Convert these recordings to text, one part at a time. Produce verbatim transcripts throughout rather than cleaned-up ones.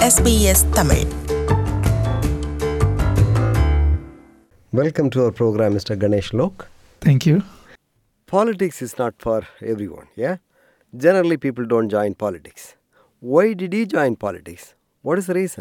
S B S Tamil. Welcome to our program, Mister Ganesh Lok. Thank you. Politics is not for everyone, yeah? Generally, people don't join politics. Why did you join politics? What is the reason?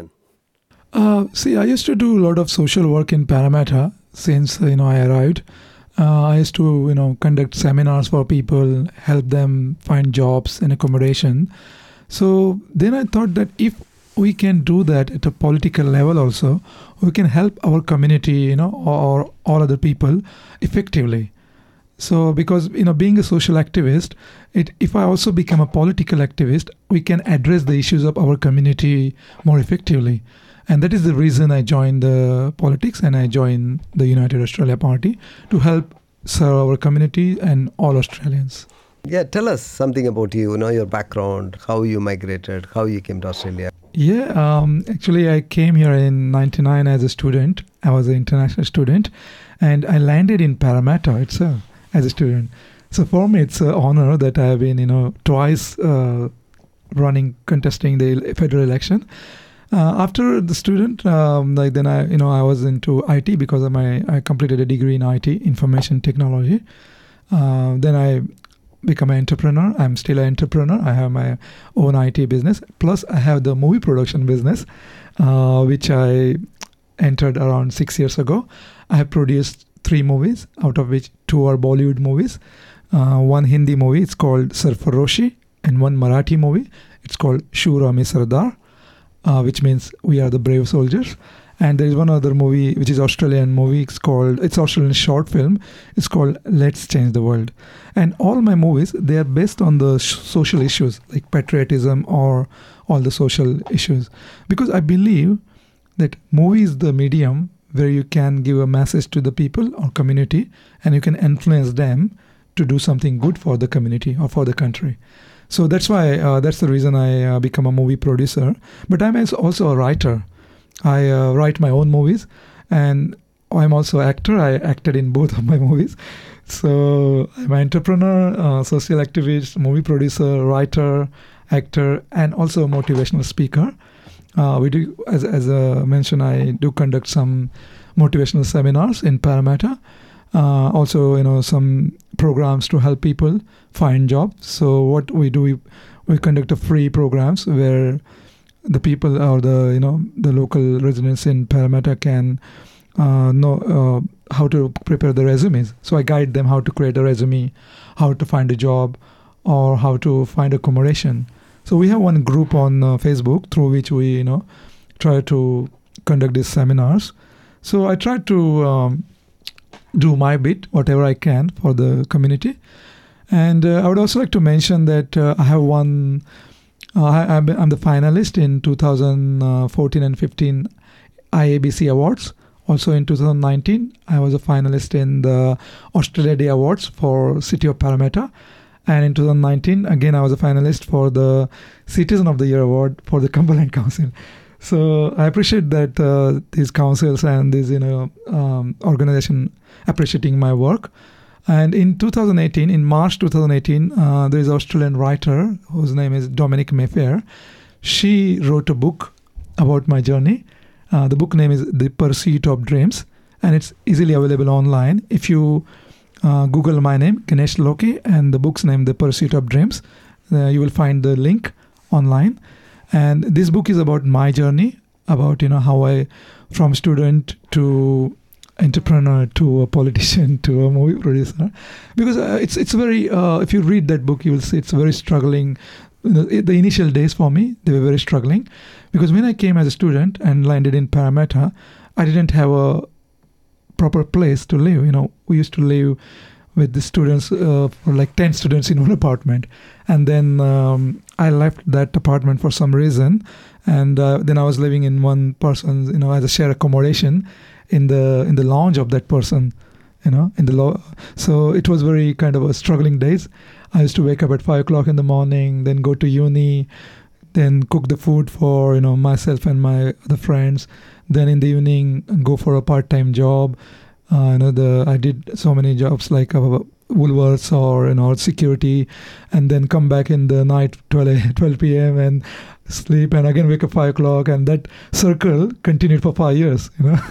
Uh, see, I used to do a lot of social work in Parramatta since, you know, I arrived. Uh, I used to, you know, conduct seminars for people, help them find jobs and accommodation. So then I thought that if we can do that at a political level also, we can help our community, you know, or all other people effectively. So because, you know, being a social activist, it, if I also become a political activist, we can address the issues of our community more effectively. And that is the reason I joined the politics and I joined the United Australia Party to help serve our community and all Australians. Yeah, tell us something about you, you know, your background, how you migrated, how you came to Australia. Yeah, um, actually I came here in ninety-nine as a student. I was an international student and I landed in Parramatta itself as a student. So for me it's an honor that I have been, you know, twice uh, running, contesting the federal election. Uh, after the student, um, like then I, you know, I was into I T because of my, I completed a degree in I T, information technology. Uh, then I become an entrepreneur. I'm still an entrepreneur. I have my own I T business. Plus I have the movie production business, uh, which I entered around six years ago. I have produced three movies, out of which two are Bollywood movies. Uh, one Hindi movie, it's called Sarfaroshi, and one Marathi movie, it's called Shura Mein Sardar. Uh, which means we are the brave soldiers. And there is one other movie which is Australian movie. It's called, it's Australian short film. It's called Let's Change the World. And all my movies, they are based on the sh- social issues like patriotism or all the social issues. Because I believe that movie is the medium where you can give a message to the people or community and you can influence them to do something good for the community or for the country. So that's why, uh, that's the reason I uh, become a movie producer. But I'm also a writer. I uh, write my own movies and I'm also an actor. I acted in both of my movies. So I'm an entrepreneur, uh, social activist, movie producer, writer, actor, and also a motivational speaker. Uh, we do, as, as uh, mentioned, I do conduct some motivational seminars in Parramatta. Uh, also, you know, some programs to help people find jobs. So what we do, we, we conduct a free programs where the people or the, you know, the local residents in Parramatta can uh, know uh, how to prepare the resumes. So I guide them how to create a resume, how to find a job, or how to find accommodation. So we have one group on uh, Facebook through which we, you know, try to conduct these seminars. So I try to um, do my bit, whatever I can for the community. And uh, I would also like to mention that uh, I have won, uh, I, I'm the finalist in two thousand fourteen and fifteen I A B C Awards. Also in two thousand nineteen, I was a finalist in the Australia Day Awards for City of Parramatta. And in two thousand nineteen, again, I was a finalist for the Citizen of the Year Award for the Cumberland Council. So I appreciate that uh, these councils and these, you know, um, organization appreciating my work. And in two thousand eighteen, in March two thousand eighteen, uh, there is an Australian writer whose name is Dominic Mayfair. She wrote a book about my journey. Uh, the book name is The Pursuit of Dreams, and it's easily available online. If you uh, Google my name, Ganesh Loki, and the book's name, The Pursuit of Dreams, uh, you will find the link online. And this book is about my journey, about, you know, how I, from student to entrepreneur to a politician to a movie producer. Because uh, it's it's very, uh, if you read that book, you will see it's very struggling. You know, the initial days for me, they were very struggling. Because when I came as a student and landed in Parramatta, I didn't have a proper place to live. You know, we used to live with the students, uh, for like ten students in one apartment. And then um, I left that apartment for some reason. And uh, then I was living in one person's, you know, as a shared accommodation in the in the lounge of that person, you know, in the lo- so it was very kind of a struggling days. I used to wake up at five o'clock in the morning, then go to uni, then cook the food for, you know, myself and my other friends. Then in the evening, go for a part-time job. Uh, you know, the I did so many jobs like uh, Woolworths or, you know, security, and then come back in the night twelve p.m. and sleep, and again wake up five o'clock, and that circle continued for five years. You know.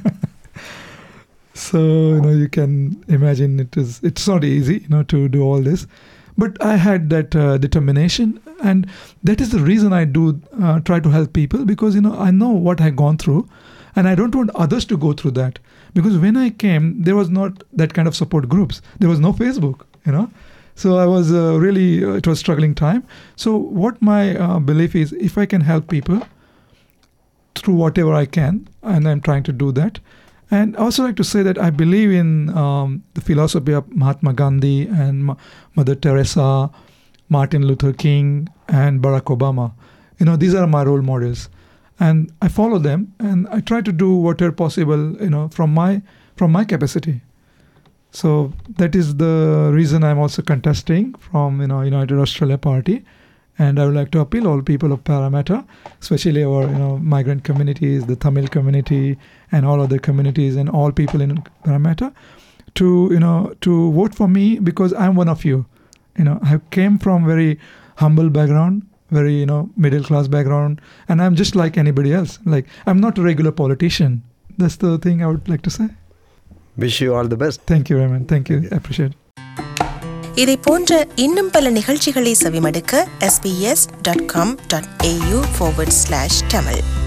So you know you can imagine it is it's not easy, you know, to do all this, but I had that uh, determination, and that is the reason I do uh, try to help people, because you know I know what I gone through, and I don't want others to go through that, because when I came there was not that kind of support groups, there was no Facebook, you know, so I was uh, really uh, it was struggling time. So what my uh, belief is, if I can help people through whatever I can, and I'm trying to do that. And I also like to say that I believe in um, the philosophy of Mahatma Gandhi and Ma- Mother Teresa, Martin Luther King, and Barack Obama. You know, these are my role models, and I follow them, and I try to do whatever possible, you know, from my from my capacity. So that is the reason I'm also contesting from you know United Australia Party, and I would like to appeal all people of Parramatta, especially our you know migrant communities, the Tamil community, and all other communities, and all people in Parramatta, to you know to vote for me, because I'm one of you. You know, I came from very humble background, very you know middle class background, and I'm just like anybody else. Like, I'm not a regular politician. That's the thing I would like to say. Wish you all the best. Thank you, Raymond. Thank you. I appreciate it. இதை போன்ற இன்னும் பல நிகழ்ச்சிகளை செவிமடுக்க S B S dot com dot A U forward slash Tamil